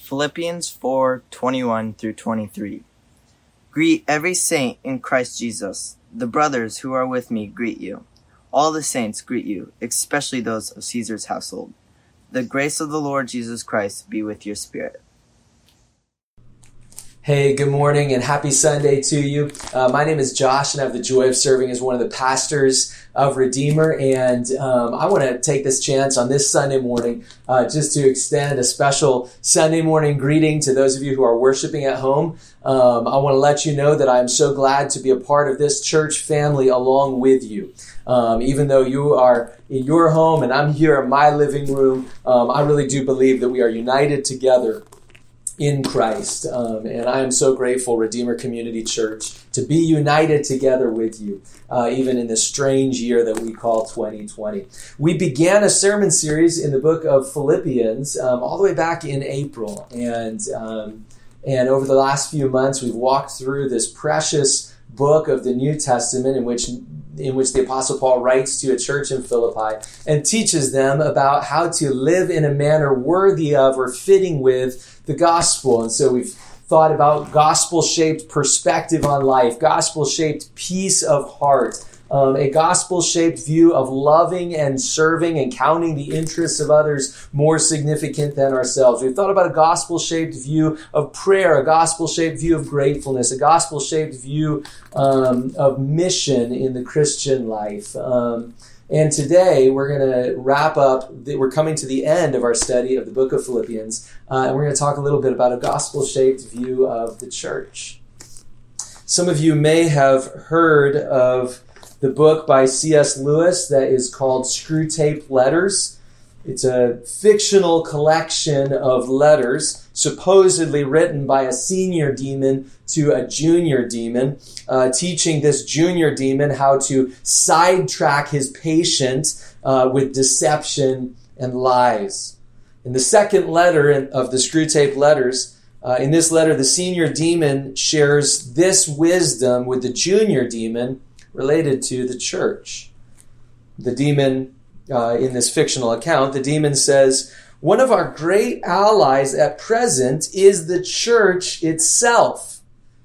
Philippians 4:21 through 23. Greet every saint in Christ Jesus. The brothers who are with me greet you. All the saints greet you, especially those of Caesar's household. The grace of the Lord Jesus Christ be with your spirit. Hey, good morning and happy Sunday to you. My name is Josh and I have the joy of serving as one of the pastors of Redeemer. And I want to take this chance on this Sunday morning just to extend a special Sunday morning greeting to those of you who are worshiping at home. I want to let you know that I'm so glad to be a part of this church family along with you. Even though you are in your home and I'm here in my living room, I really do believe that we are united together in Christ. And I am so grateful, Redeemer Community Church, to be united together with you, even in this strange year that we call 2020. We began a sermon series in the book of Philippians all the way back in April. And over the last few months, we've walked through this precious book of the New Testament in which the Apostle Paul writes to a church in Philippi and teaches them about how to live in a manner worthy of or fitting with the gospel. And so we've thought about gospel-shaped perspective on life, gospel-shaped peace of heart, a gospel-shaped view of loving and serving and counting the interests of others more significant than ourselves. We've thought about a gospel-shaped view of prayer, a gospel-shaped view of gratefulness, a gospel-shaped view of mission in the Christian life. And today we're going to wrap up, we're coming to the end of our study of the book of Philippians, and we're going to talk a little bit about a gospel-shaped view of the church. Some of you may have heard of the book by C.S. Lewis that is called Screwtape Letters. It's a fictional collection of letters supposedly written by a senior demon to a junior demon, teaching this junior demon how to sidetrack his patient with deception and lies. In the second letter of the Screwtape Letters, in this letter, the senior demon shares this wisdom with the junior demon related to the church. The demon, in this fictional account, the demon says, "One of our great allies at present is the church itself.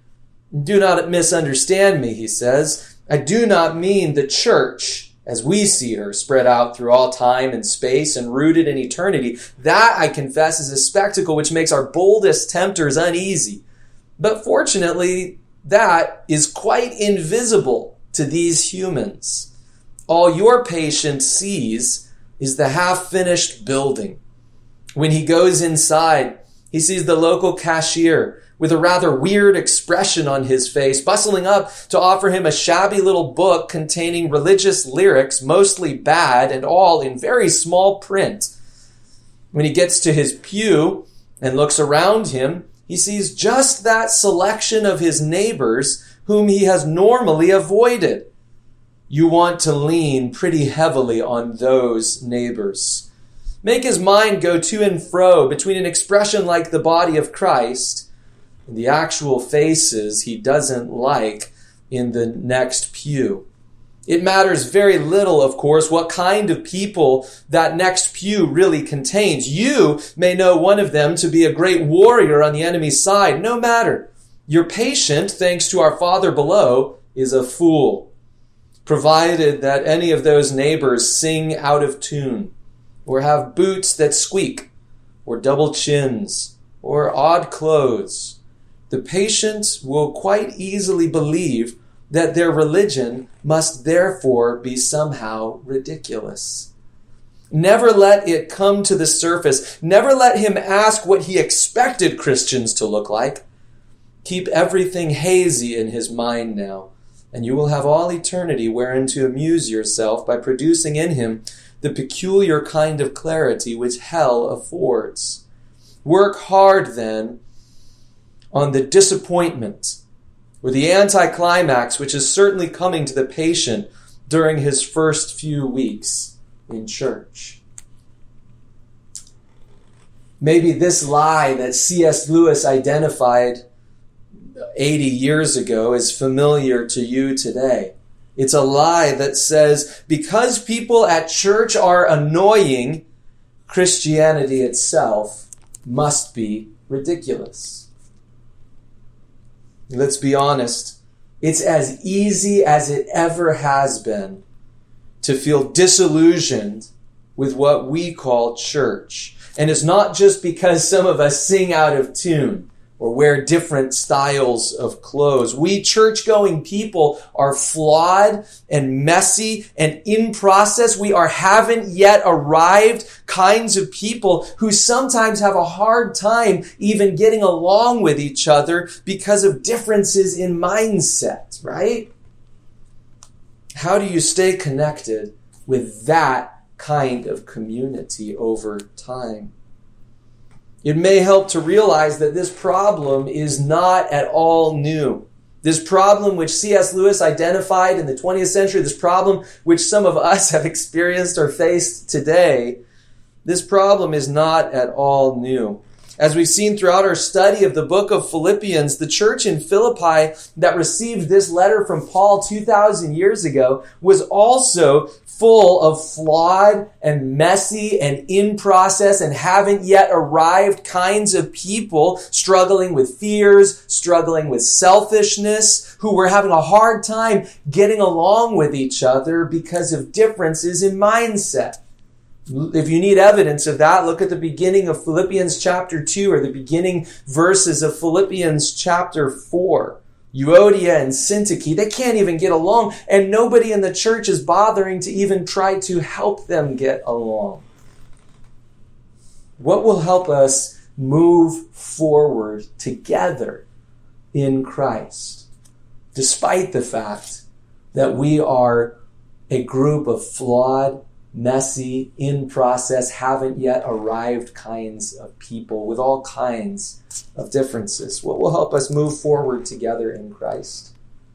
Do not misunderstand me," he says. "I do not mean the church as we see her, spread out through all time and space and rooted in eternity. That, I confess, is a spectacle which makes our boldest tempters uneasy. But fortunately, that is quite invisible to these humans. All your patient sees is the half-finished building. When he goes inside, he sees the local cashier with a rather weird expression on his face, bustling up to offer him a shabby little book containing religious lyrics, mostly bad and all in very small print. When he gets to his pew and looks around him, he sees just that selection of his neighbors whom he has normally avoided. You want to lean pretty heavily on those neighbors. Make his mind go to and fro between an expression like the body of Christ and the actual faces he doesn't like in the next pew. It matters very little, of course, what kind of people that next pew really contains. You may know one of them to be a great warrior on the enemy's side. No matter. Your patient, thanks to our Father below, is a fool, provided that any of those neighbors sing out of tune, or have boots that squeak, or double chins, or odd clothes. The patient will quite easily believe that their religion must therefore be somehow ridiculous. Never let it come to the surface. Never let him ask what he expected Christians to look like. Keep everything hazy in his mind now, and you will have all eternity wherein to amuse yourself by producing in him the peculiar kind of clarity which hell affords. Work hard, then, on the disappointment or the anticlimax which is certainly coming to the patient during his first few weeks in church. Maybe this lie that C.S. Lewis identified 80 years ago is familiar to you today. It's a lie that says because people at church are annoying, Christianity itself must be ridiculous. Let's be honest. It's as easy as it ever has been to feel disillusioned with what we call church. And it's not just because some of us sing out of tune or wear different styles of clothes. We church-going people are flawed and messy and in process. We are haven't yet arrived kinds of people who sometimes have a hard time even getting along with each other because of differences in mindset, right? How do you stay connected with that kind of community over time? It may help to realize that this problem is not at all new. This problem which C.S. Lewis identified in the 20th century, this problem which some of us have experienced or faced today, this problem is not at all new. As we've seen throughout our study of the book of Philippians, the church in Philippi that received this letter from Paul 2,000 years ago was also full of flawed and messy and in process and haven't yet arrived kinds of people struggling with fears, struggling with selfishness, who were having a hard time getting along with each other because of differences in mindset. If you need evidence of that, look at the beginning of Philippians chapter 2 or the beginning verses of Philippians chapter 4. Euodia and Syntyche, they can't even get along, and nobody in the church is bothering to even try to help them get along. What will help us move forward together in Christ, despite the fact that we are a group of flawed, messy, in process, haven't yet arrived kinds of people with all kinds of differences? What will help us move forward together in Christ?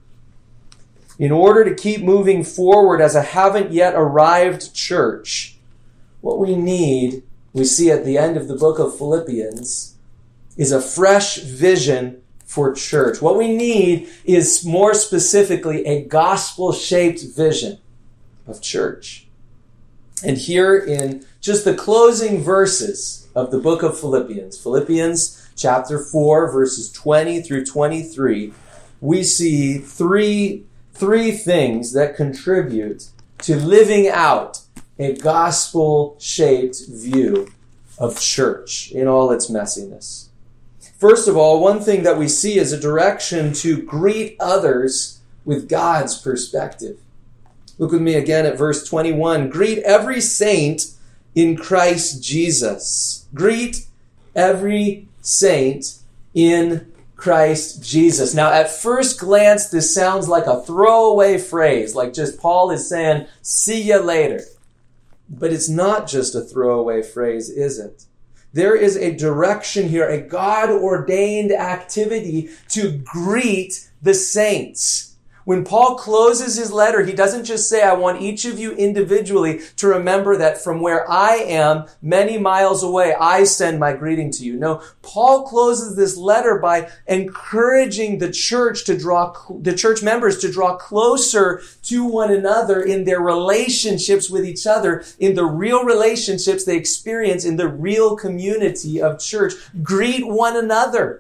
In order to keep moving forward as a haven't yet arrived church, what we need, we see at the end of the book of Philippians, is a fresh vision for church. What we need is, more specifically, a gospel-shaped vision of church. And here in just the closing verses of the book of Philippians, Philippians chapter 4, verses 20 through 23, we see three things that contribute to living out a gospel-shaped view of church in all its messiness. First of all, one thing that we see is a direction to greet others with God's perspective. Look with me again at verse 21. Greet every saint in Christ Jesus. Greet every saint in Christ Jesus. Now, at first glance, this sounds like a throwaway phrase, like just Paul is saying, see you later. But it's not just a throwaway phrase, is it? There is a direction here, a God-ordained activity to greet the saints. When Paul closes his letter, he doesn't just say, I want each of you individually to remember that from where I am, many miles away, I send my greeting to you. No, Paul closes this letter by encouraging the church members to draw closer to one another in their relationships with each other, in the real relationships they experience in the real community of church. Greet one another.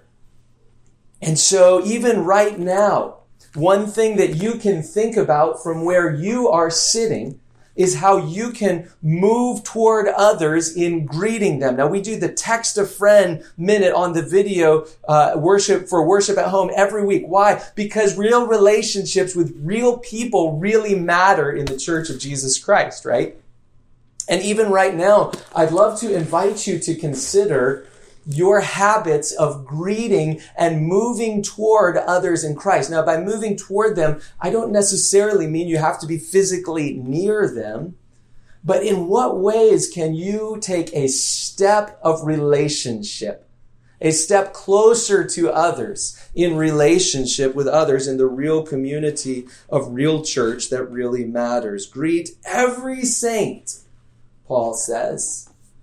And so even right now, one thing that you can think about from where you are sitting is how you can move toward others in greeting them. Now, we do the Text a Friend minute on the video worship at home every week. Why? Because real relationships with real people really matter in the Church of Jesus Christ, right? And even right now, I'd love to invite you to consider your habits of greeting and moving toward others in Christ. Now, by moving toward them, I don't necessarily mean you have to be physically near them, but in what ways can you take a step of relationship, a step closer to others in relationship with others in the real community of real church that really matters? Greet every saint, Paul says.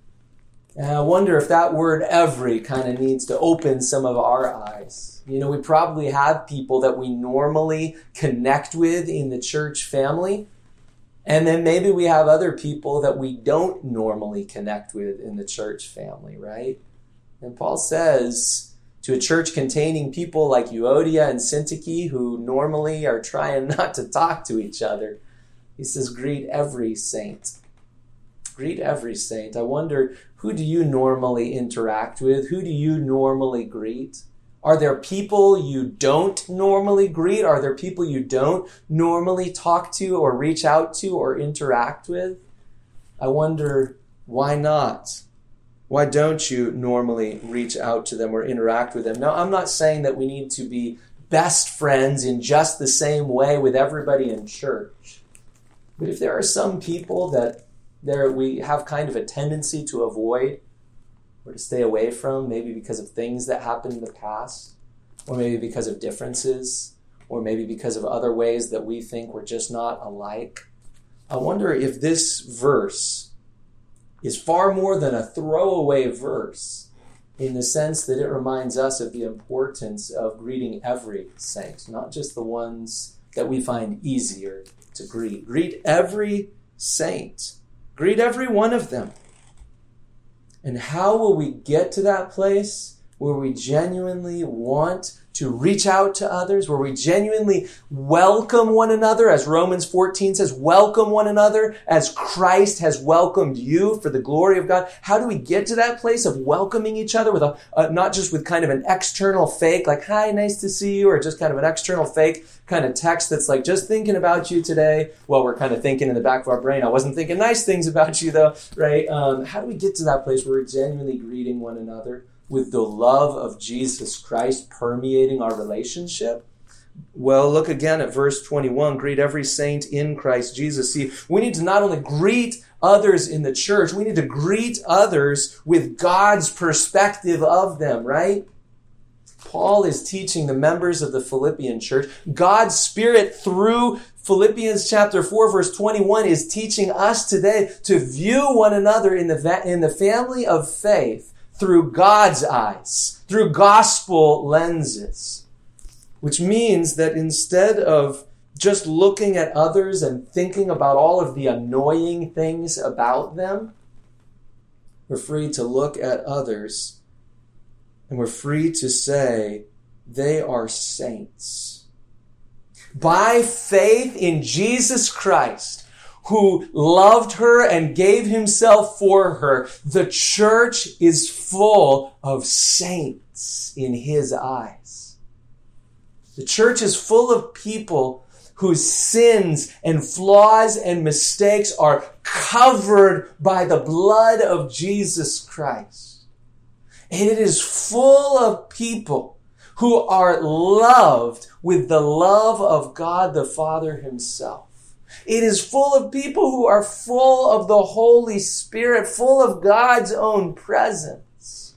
And I wonder if that word every kind of needs to open some of our eyes. You know, we probably have people that we normally connect with in the church family. And then maybe we have other people that we don't normally connect with in the church family, right? And Paul says to a church containing people like Euodia and Syntyche, who normally are trying not to talk to each other, he says, greet every saint. Greet every saint. I wonder, who do you normally interact with? Who do you normally greet? Are there people you don't normally greet? Are there people you don't normally talk to or reach out to or interact with? I wonder, why not? Why don't you normally reach out to them or interact with them? Now, I'm not saying that we need to be best friends in just the same way with everybody in church. But if there are some people that we have kind of a tendency to avoid or to stay away from, maybe because of things that happened in the past, or maybe because of differences, or maybe because of other ways that we think we're just not alike, I wonder if this verse is far more than a throwaway verse in the sense that it reminds us of the importance of greeting every saint, not just the ones that we find easier to greet. Greet every saint. Greet every one of them. And how will we get to that place where we genuinely want to reach out to others, where we genuinely welcome one another, as Romans 14 says, welcome one another as Christ has welcomed you for the glory of God? How do we get to that place of welcoming each other with not just with kind of an external fake, like, hi, nice to see you, or just kind of an external fake kind of text that's like, just thinking about you today. Well, we're kind of thinking in the back of our brain, I wasn't thinking nice things about you though, right? How do we get to that place where we're genuinely greeting one another with the love of Jesus Christ permeating our relationship? Well, look again at verse 21. Greet every saint in Christ Jesus. See, we need to not only greet others in the church, we need to greet others with God's perspective of them, right? Paul is teaching the members of the Philippian church. God's Spirit, through Philippians chapter 4, verse 21, is teaching us today to view one another in the family of faith through God's eyes, through gospel lenses. Which means that instead of just looking at others and thinking about all of the annoying things about them, we're free to look at others and we're free to say they are saints. By faith in Jesus Christ, who loved her and gave himself for her, the church is full of saints in his eyes. The church is full of people whose sins and flaws and mistakes are covered by the blood of Jesus Christ. And it is full of people who are loved with the love of God the Father himself. It is full of people who are full of the Holy Spirit, full of God's own presence.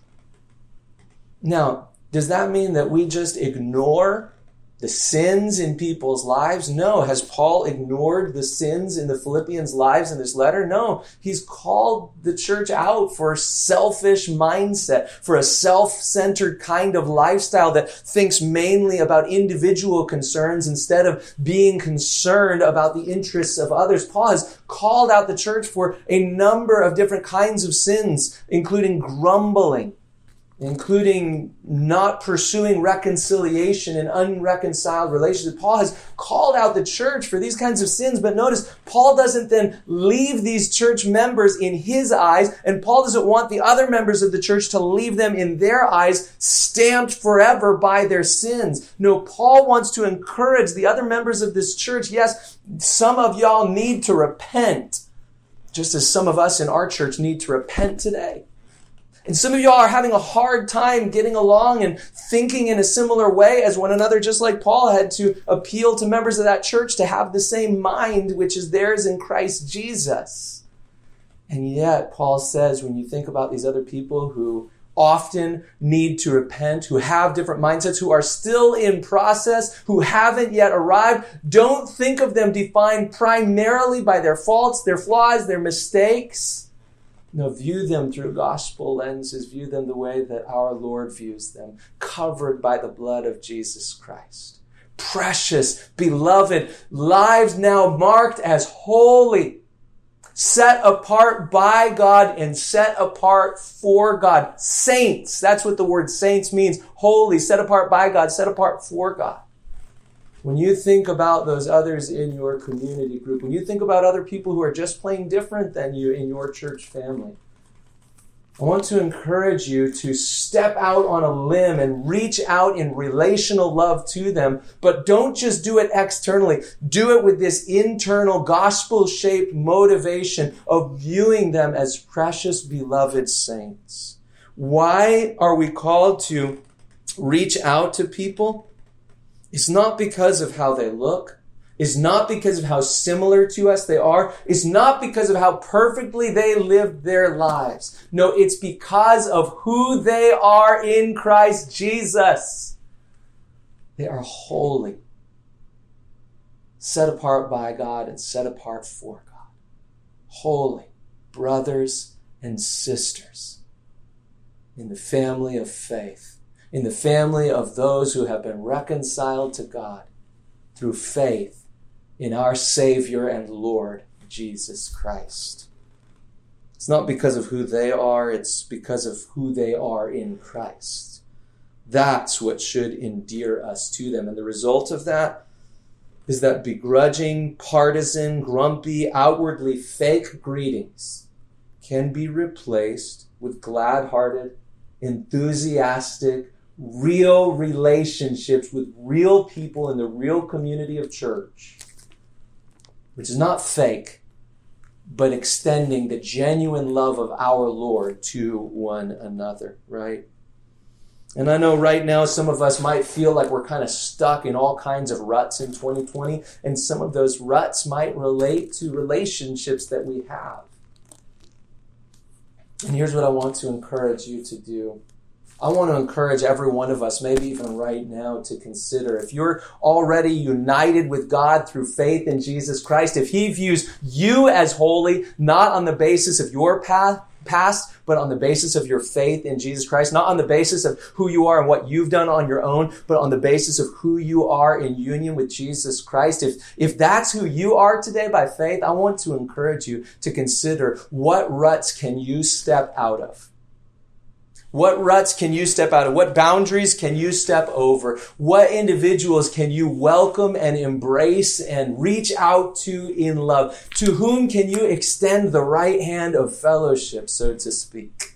Now, does that mean that we just ignore the sins in people's lives? No. Has Paul ignored the sins in the Philippians' lives in this letter? No. He's called the church out for a selfish mindset, for a self-centered kind of lifestyle that thinks mainly about individual concerns instead of being concerned about the interests of others. Paul has called out the church for a number of different kinds of sins, including grumbling, including not pursuing reconciliation in unreconciled relationships. Paul has called out the church for these kinds of sins, but notice, Paul doesn't then leave these church members in his eyes, and Paul doesn't want the other members of the church to leave them in their eyes, stamped forever by their sins. No, Paul wants to encourage the other members of this church. Yes, some of y'all need to repent, just as some of us in our church need to repent today. And some of y'all are having a hard time getting along and thinking in a similar way as one another, just like Paul had to appeal to members of that church to have the same mind, which is theirs in Christ Jesus. And yet, Paul says, when you think about these other people who often need to repent, who have different mindsets, who are still in process, who haven't yet arrived, don't think of them defined primarily by their faults, their flaws, their mistakes. No, view them through gospel lenses. View them the way that our Lord views them, covered by the blood of Jesus Christ. Precious, beloved, lives now marked as holy, Set apart by God and set apart for God. Saints. That's what the word saints means. Holy, set apart by God, set apart for God. When you think about those others in your community group, when you think about other people who are just plain different than you in your church family, I want to encourage you to step out on a limb and reach out in relational love to them, but don't just do it externally. Do it with this internal gospel-shaped motivation of viewing them as precious, beloved saints. Why are we called to reach out to people? It's not because of how they look. It's not because of how similar to us they are. It's not because of how perfectly they lived their lives. No, it's because of who they are in Christ Jesus. They are holy, set apart by God and set apart for God. Holy brothers and sisters in the family of faith, in the family of those who have been reconciled to God through faith in our Savior and Lord, Jesus Christ. It's not because of who they are, it's because of who they are in Christ. That's what should endear us to them. And the result of that is that begrudging, partisan, grumpy, outwardly fake greetings can be replaced with glad-hearted, enthusiastic, real relationships with real people in the real community of church, which is not fake, but extending the genuine love of our Lord to one another, right? And I know right now some of us might feel like we're kind of stuck in all kinds of ruts in 2020, and some of those ruts might relate to relationships that we have. And here's what I want to encourage you to do. I want to encourage every one of us, maybe even right now, to consider if you're already united with God through faith in Jesus Christ, if He views you as holy, not on the basis of your past, but on the basis of your faith in Jesus Christ, not on the basis of who you are and what you've done on your own, but on the basis of who you are in union with Jesus Christ. If that's who you are today by faith, I want to encourage you to consider what ruts can you step out of. What ruts can you step out of? What boundaries can you step over? What individuals can you welcome and embrace and reach out to in love? To whom can you extend the right hand of fellowship, so to speak,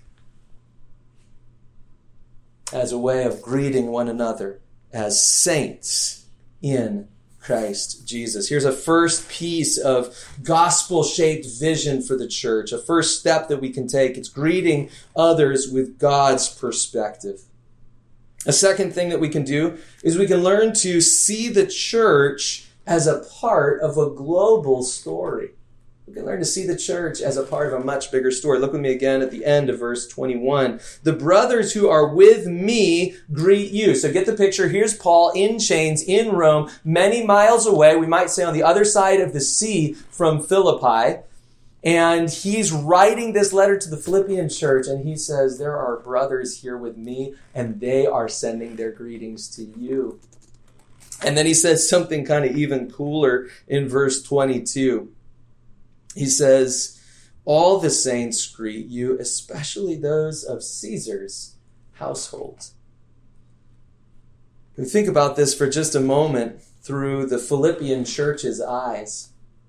as a way of greeting one another as saints in Christ Jesus? Here's a first piece of gospel-shaped vision for the church, a first step that we can take. It's greeting others with God's perspective. A second thing that we can do is we can learn to see the church as a part of a global story. We can learn to see the church as a part of a much bigger story. Look with me again at the end of verse 21. The brothers who are with me greet you. So get the picture. Here's Paul in chains in Rome, many miles away. We might say on the other side of the sea from Philippi. And he's writing this letter to the Philippian church. And he says, there are brothers here with me, and they are sending their greetings to you. And then he says something kind of even cooler in verse 22. He says, all the saints greet you, especially those of Caesar's household. We think about this for just a moment through the Philippian church's eyes.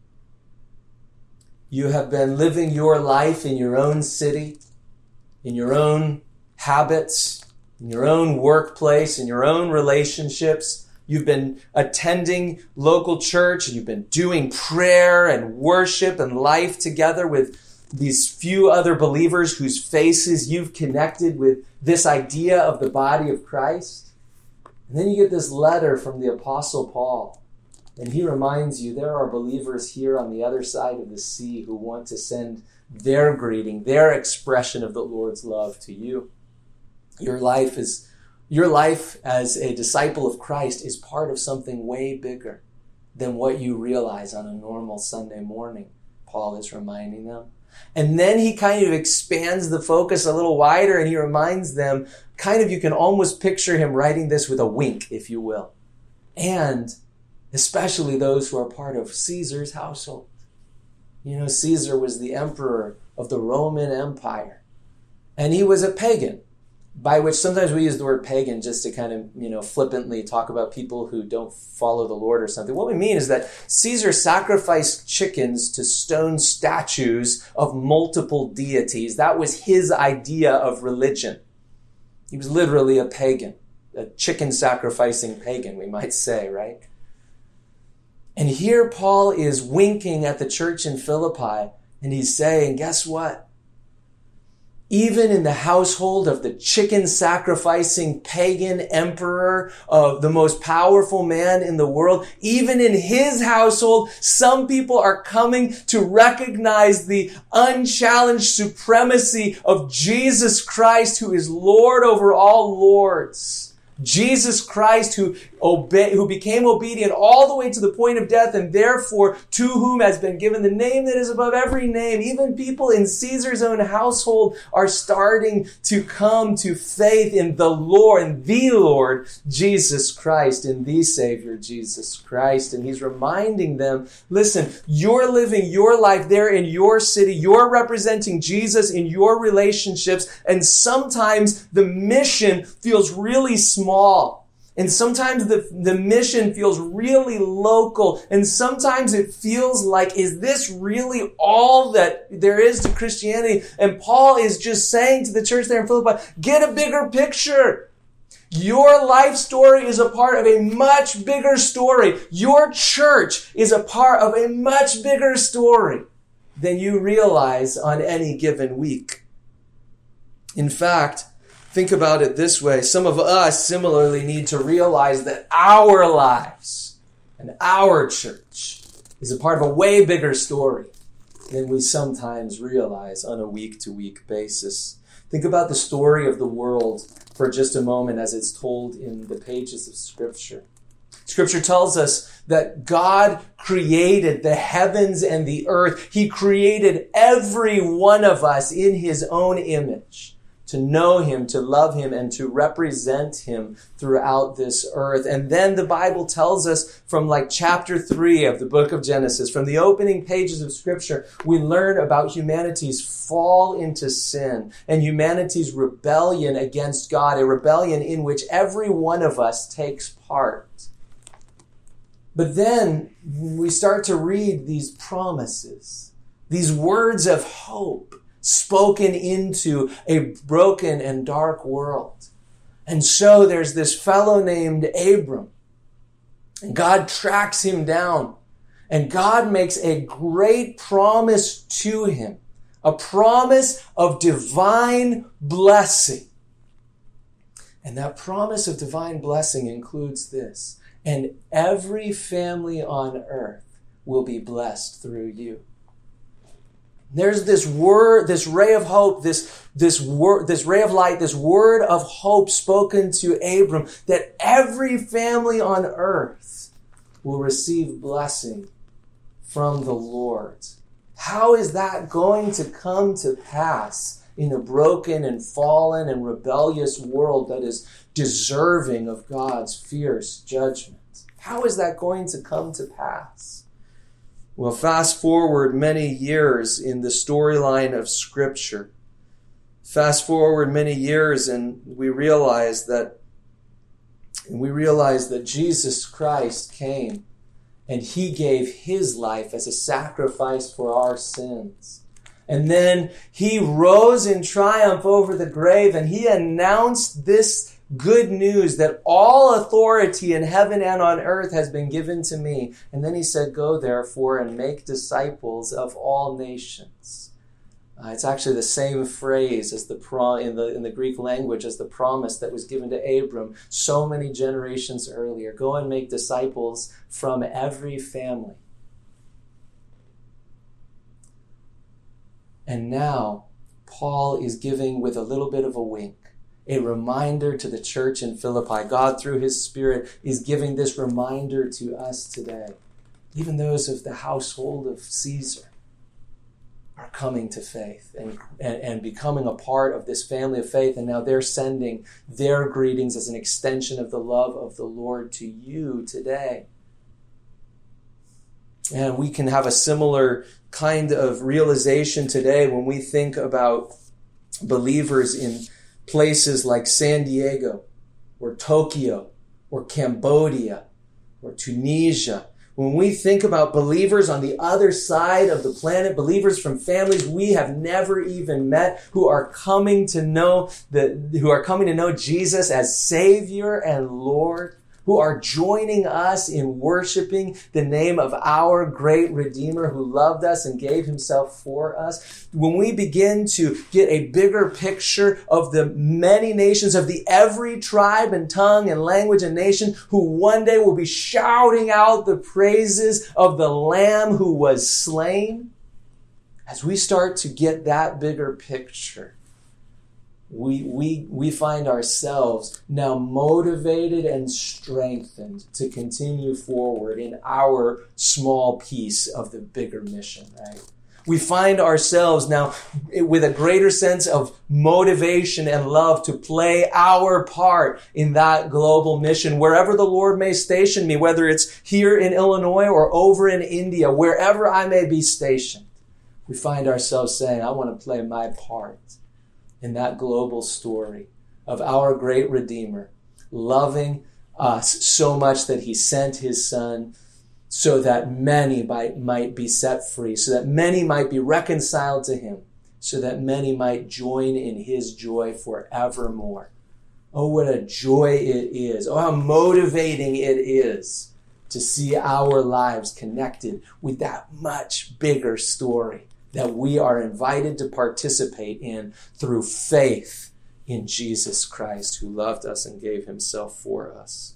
You have been living your life in your own city, in your own habits, in your own workplace, in your own relationships. You've been attending local church, and you've been doing prayer and worship and life together with these few other believers whose faces you've connected with this idea of the body of Christ. And then you get this letter from the Apostle Paul, and he reminds you there are believers here on the other side of the sea who want to send their greeting, their expression of the Lord's love to you. Your life as a disciple of Christ is part of something way bigger than what you realize on a normal Sunday morning, Paul is reminding them. And then he kind of expands the focus a little wider, and he reminds them, you can almost picture him writing this with a wink, if you will. And especially those who are part of Caesar's household. You know, Caesar was the emperor of the Roman Empire. And he was a pagan, by which sometimes we use the word pagan just to kind of, flippantly talk about people who don't follow the Lord or something. What we mean is that Caesar sacrificed chickens to stone statues of multiple deities. That was his idea of religion. He was literally a pagan, a chicken sacrificing pagan, we might say, right? And here Paul is winking at the church in Philippi, and he's saying, guess what? Even in the household of the chicken-sacrificing pagan emperor of the most powerful man in the world, even in his household, some people are coming to recognize the unchallenged supremacy of Jesus Christ, who is Lord over all lords. Jesus Christ, who became obedient all the way to the point of death, and therefore to whom has been given the name that is above every name. Even people in Caesar's own household are starting to come to faith in the Lord Jesus Christ, in the Savior Jesus Christ. And he's reminding them, listen, you're living your life there in your city. You're representing Jesus in your relationships. And sometimes the mission feels really small. And sometimes the mission feels really local. And sometimes it feels like, is this really all that there is to Christianity? And Paul is just saying to the church there in Philippi, get a bigger picture. Your life story is a part of a much bigger story. Your church is a part of a much bigger story than you realize on any given week. In fact, think about it this way. Some of us similarly need to realize that our lives and our church is a part of a way bigger story than we sometimes realize on a week-to-week basis. Think about the story of the world for just a moment as it's told in the pages of Scripture. Scripture tells us that God created the heavens and the earth. He created every one of us in his own image, to know him, to love him, and to represent him throughout this earth. And then the Bible tells us from chapter 3 of the book of Genesis, from the opening pages of Scripture, we learn about humanity's fall into sin and humanity's rebellion against God, a rebellion in which every one of us takes part. But then we start to read these promises, these words of hope, spoken into a broken and dark world. And so there's this fellow named Abram. And God tracks him down. And God makes a great promise to him. A promise of divine blessing. And that promise of divine blessing includes this. And every family on earth will be blessed through you. There's this word, this ray of hope, this ray of light, this word of hope spoken to Abram, that every family on earth will receive blessing from the Lord. How is that going to come to pass in a broken and fallen and rebellious world that is deserving of God's fierce judgment? How is that going to come to pass? Well, fast forward many years in the storyline of Scripture. Fast forward many years and we realize that Jesus Christ came and he gave his life as a sacrifice for our sins. And then he rose in triumph over the grave and he announced this good news that all authority in heaven and on earth has been given to me. And then he said, go therefore and make disciples of all nations. It's actually the same phrase as in the Greek language as the promise that was given to Abram so many generations earlier. Go and make disciples from every family. And now Paul is giving, with a little bit of a wink, a reminder to the church in Philippi. God, through his Spirit, is giving this reminder to us today. Even those of the household of Caesar are coming to faith and becoming a part of this family of faith. And now they're sending their greetings as an extension of the love of the Lord to you today. And we can have a similar kind of realization today when we think about believers in places like San Diego or Tokyo or Cambodia or Tunisia. When we think about believers on the other side of the planet, believers from families we have never even met, who are coming to know Jesus as Savior and Lord, who are joining us in worshiping the name of our great Redeemer who loved us and gave himself for us. When we begin to get a bigger picture of the many nations, of the every tribe and tongue and language and nation who one day will be shouting out the praises of the Lamb who was slain, as we start to get that bigger picture, we find ourselves now motivated and strengthened to continue forward in our small piece of the bigger mission, right? We find ourselves now with a greater sense of motivation and love to play our part in that global mission, wherever the Lord may station me, whether it's here in Illinois or over in India, wherever I may be stationed. We find ourselves saying, I want to play my part in that global story of our great Redeemer, loving us so much that he sent his Son so that many might be set free, so that many might be reconciled to him, so that many might join in his joy forevermore. Oh, what a joy it is. Oh, how motivating it is to see our lives connected with that much bigger story that we are invited to participate in through faith in Jesus Christ, who loved us and gave himself for us.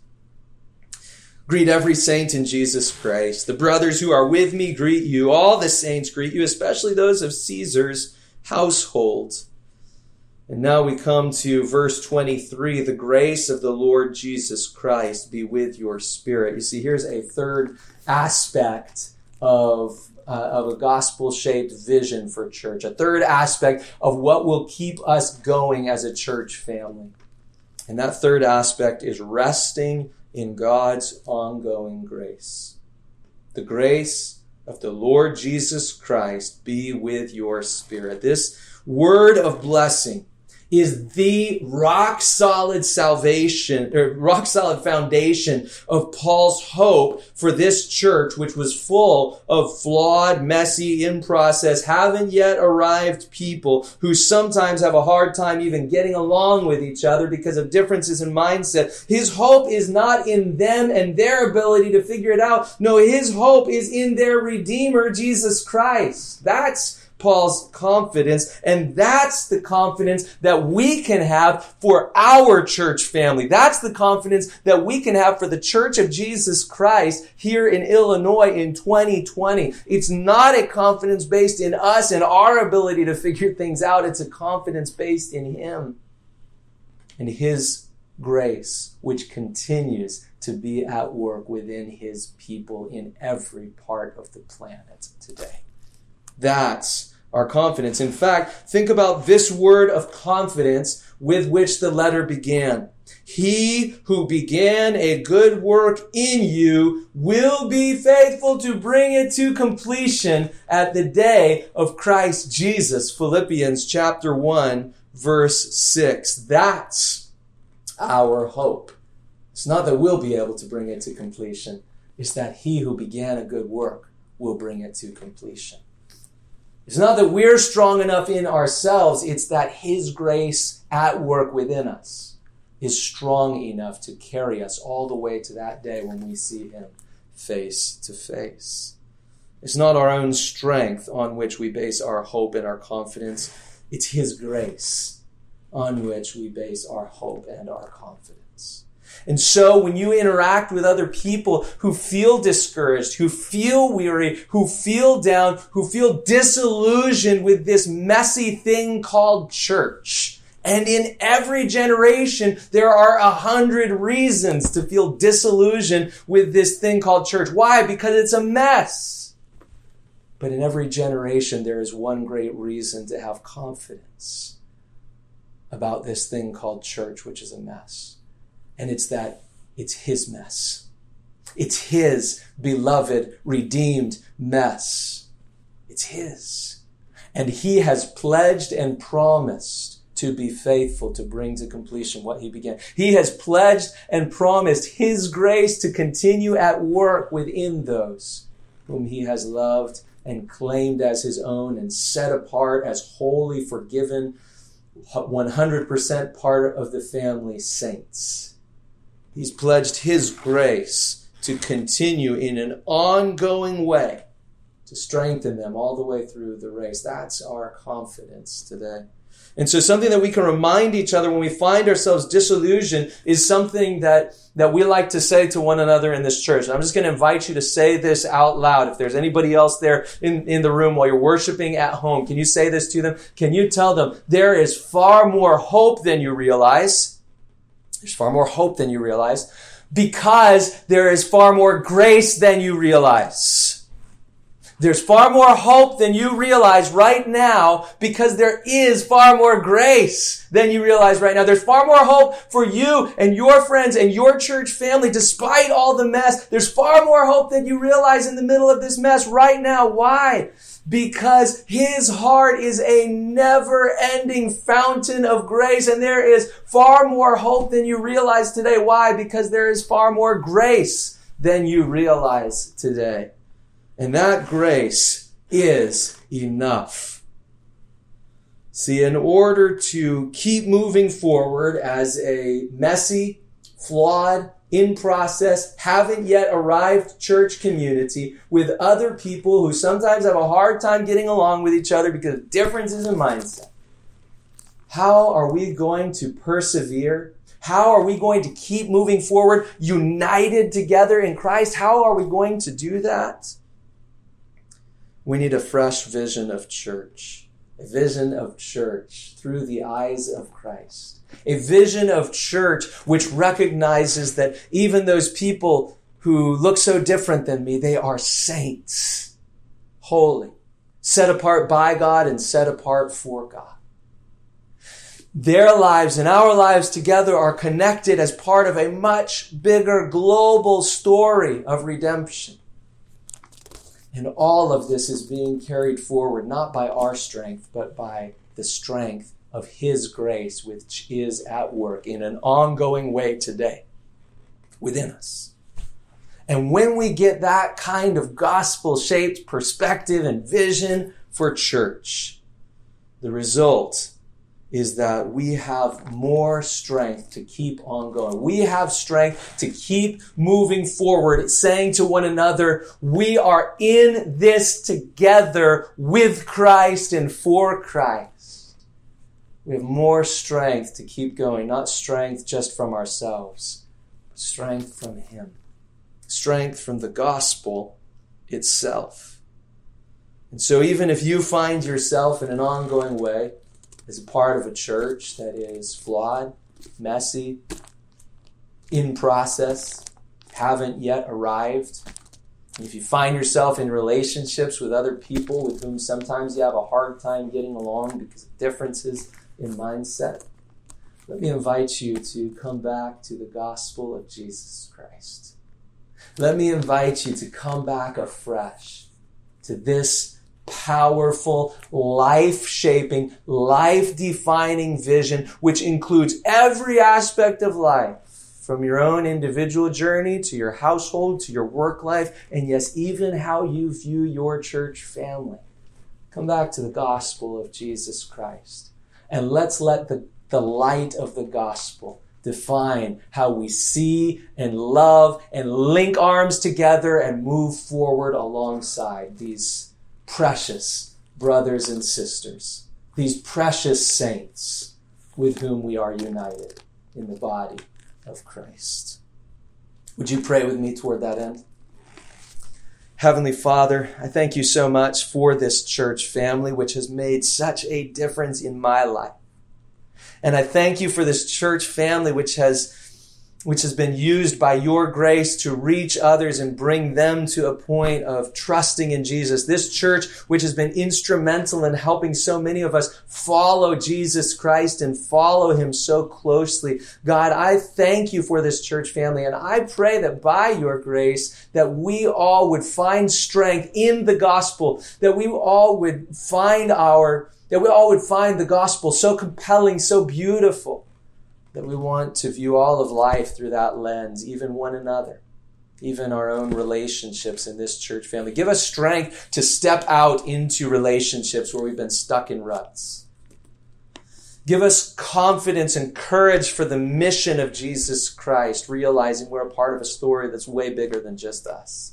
Greet every saint in Jesus Christ. The brothers who are with me greet you. All the saints greet you, especially those of Caesar's household. And now we come to verse 23. The grace of the Lord Jesus Christ be with your spirit. You see, here's a third aspect of a gospel-shaped vision for church, a third aspect of what will keep us going as a church family. And that third aspect is resting in God's ongoing grace. The grace of the Lord Jesus Christ be with your spirit. This word of blessing is the rock-solid salvation, or rock-solid foundation of Paul's hope for this church, which was full of flawed, messy, in-process, haven't yet arrived people who sometimes have a hard time even getting along with each other because of differences in mindset. His hope is not in them and their ability to figure it out. No, his hope is in their Redeemer, Jesus Christ. That's Paul's confidence, and that's the confidence that we can have for our church family. That's the confidence that we can have for the Church of Jesus Christ here in Illinois in 2020. It's not a confidence based in us and our ability to figure things out. It's a confidence based in him and his grace, which continues to be at work within his people in every part of the planet today. That's our confidence. In fact, think about this word of confidence with which the letter began. He who began a good work in you will be faithful to bring it to completion at the day of Christ Jesus. Philippians chapter 1, verse 6. That's our hope. It's not that we'll be able to bring it to completion. It's that he who began a good work will bring it to completion. It's not that we're strong enough in ourselves. It's that his grace at work within us is strong enough to carry us all the way to that day when we see him face to face. It's not our own strength on which we base our hope and our confidence. It's his grace on which we base our hope and our confidence. And so when you interact with other people who feel discouraged, who feel weary, who feel down, who feel disillusioned with this messy thing called church, and in every generation, there are 100 reasons to feel disillusioned with this thing called church. Why? Because it's a mess. But in every generation, there is one great reason to have confidence about this thing called church, which is a mess. And it's that it's his mess. It's his beloved, redeemed mess. It's his. And he has pledged and promised to be faithful to bring to completion what he began. He has pledged and promised his grace to continue at work within those whom he has loved and claimed as his own and set apart as holy, forgiven, 100% part of the family saints. He's pledged his grace to continue in an ongoing way to strengthen them all the way through the race. That's our confidence today. And so something that we can remind each other when we find ourselves disillusioned is something that we like to say to one another in this church. And I'm just going to invite you to say this out loud. If there's anybody else there in the room while you're worshiping at home, can you say this to them? Can you tell them there is far more hope than you realize? There's far more hope than you realize because there is far more grace than you realize. There's far more hope than you realize right now because there is far more grace than you realize right now. There's far more hope for you and your friends and your church family despite all the mess. There's far more hope than you realize in the middle of this mess right now. Why? Because his heart is a never-ending fountain of grace, and there is far more hope than you realize today. Why? Because there is far more grace than you realize today. And that grace is enough. See, in order to keep moving forward as a messy, flawed, in process, haven't yet arrived church community with other people who sometimes have a hard time getting along with each other because of differences in mindset, how are we going to persevere? How are we going to keep moving forward, united together in Christ? How are we going to do that? We need a fresh vision of church, a vision of church through the eyes of Christ, a vision of church which recognizes that even those people who look so different than me, they are saints, holy, set apart by God and set apart for God. Their lives and our lives together are connected as part of a much bigger global story of redemption. And all of this is being carried forward, not by our strength, but by the strength of his grace, which is at work in an ongoing way today within us. And when we get that kind of gospel-shaped perspective and vision for church, the result is that we have more strength to keep on going. We have strength to keep moving forward, saying to one another, we are in this together with Christ and for Christ. We have more strength to keep going, not strength just from ourselves, but strength from him. Strength from the gospel itself. And so even if you find yourself in an ongoing way as a part of a church that is flawed, messy, in process, haven't yet arrived, if you find yourself in relationships with other people with whom sometimes you have a hard time getting along because of differences in mindset, let me invite you to come back to the gospel of Jesus Christ. Let me invite you to come back afresh to this powerful, life-shaping, life-defining vision, which includes every aspect of life, from your own individual journey to your household, to your work life, and yes, even how you view your church family. Come back to the gospel of Jesus Christ, and let's let the light of the gospel define how we see and love and link arms together and move forward alongside these precious brothers and sisters, these precious saints with whom we are united in the body of Christ. Would you pray with me toward that end? Heavenly Father, I thank you so much for this church family, which has made such a difference in my life. And I thank you for this church family, which has which has been used by your grace to reach others and bring them to a point of trusting in Jesus. This church, which has been instrumental in helping so many of us follow Jesus Christ and follow him so closely. God, I thank you for this church family, and I pray that by your grace, that we all would find strength in the gospel, that we all would find the gospel so compelling, so beautiful, that we want to view all of life through that lens, even one another, even our own relationships in this church family. Give us strength to step out into relationships where we've been stuck in ruts. Give us confidence and courage for the mission of Jesus Christ, realizing we're a part of a story that's way bigger than just us.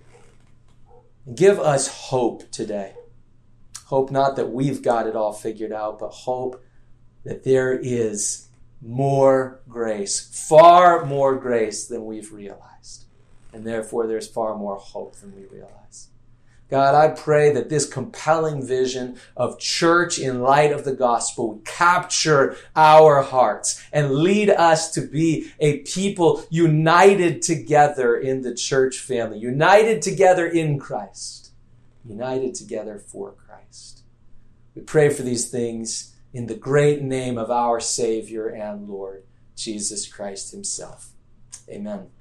Give us hope today. Hope not that we've got it all figured out, but hope that there is more grace, far more grace than we've realized. And therefore, there's far more hope than we realize. God, I pray that this compelling vision of church in light of the gospel would capture our hearts and lead us to be a people united together in the church family, united together in Christ, united together for Christ. We pray for these things in the great name of our Savior and Lord, Jesus Christ himself. Amen.